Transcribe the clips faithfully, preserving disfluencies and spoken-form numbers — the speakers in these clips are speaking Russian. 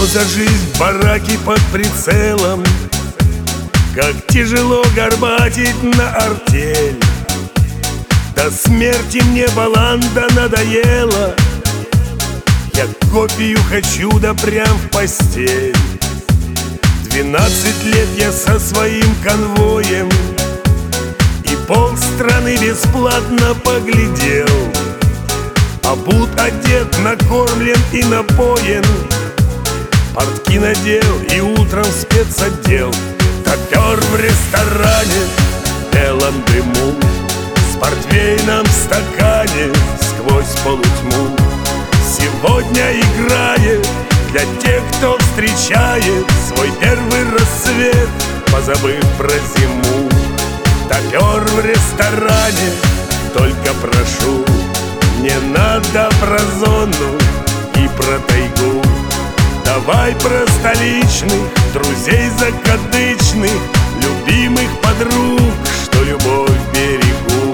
за жизнь в бараке под прицелом? Как тяжело горбатить на артель. До смерти мне баланда надоела. Я копию хочу, да прям в постель. Двенадцать лет я со своим конвоем и полстраны бесплатно поглядел. Обут, одет, накормлен и напоен, портки надел и утром в спецотдел. Топер в ресторане в белом дыму, с портвейном в стакане сквозь полутьму. Сегодня играет для тех, кто встречает свой первый рассвет, позабыв про зиму. Топер в ресторане, только прошу, не надо про зону и про тайгу. Давай про столичных, друзей закадычных, любимых подруг, что любовь берегут.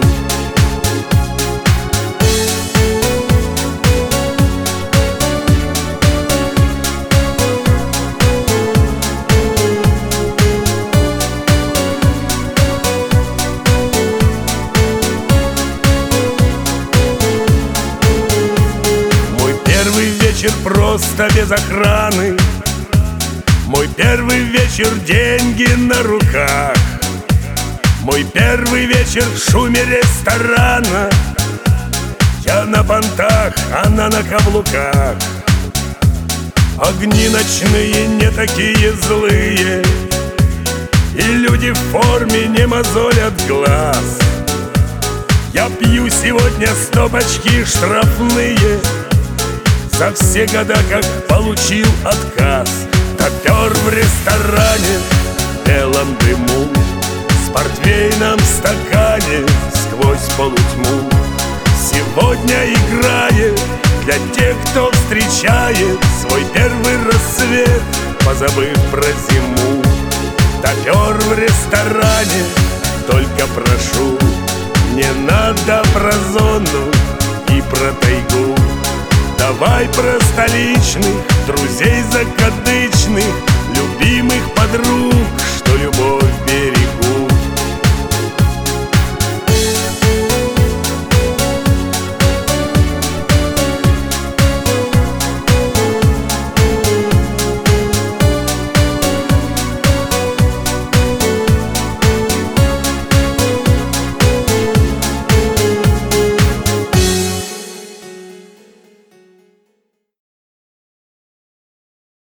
Вечер просто без охраны, мой первый вечер деньги на руках, мой первый вечер в шуме ресторана. Я на понтах, она на каблуках. Огни ночные не такие злые, и люди в форме не мозолят глаз. Я пью сегодня стопочки штрафные за все года, как получил отказ. Топер в ресторане в белом дыму, с портвейном в стакане сквозь полутьму. Сегодня играет для тех, кто встречает свой первый рассвет, позабыв про зиму. Топер в ресторане, только прошу, не надо про зону и про тайгу. Давай про столичных, друзей закадычных,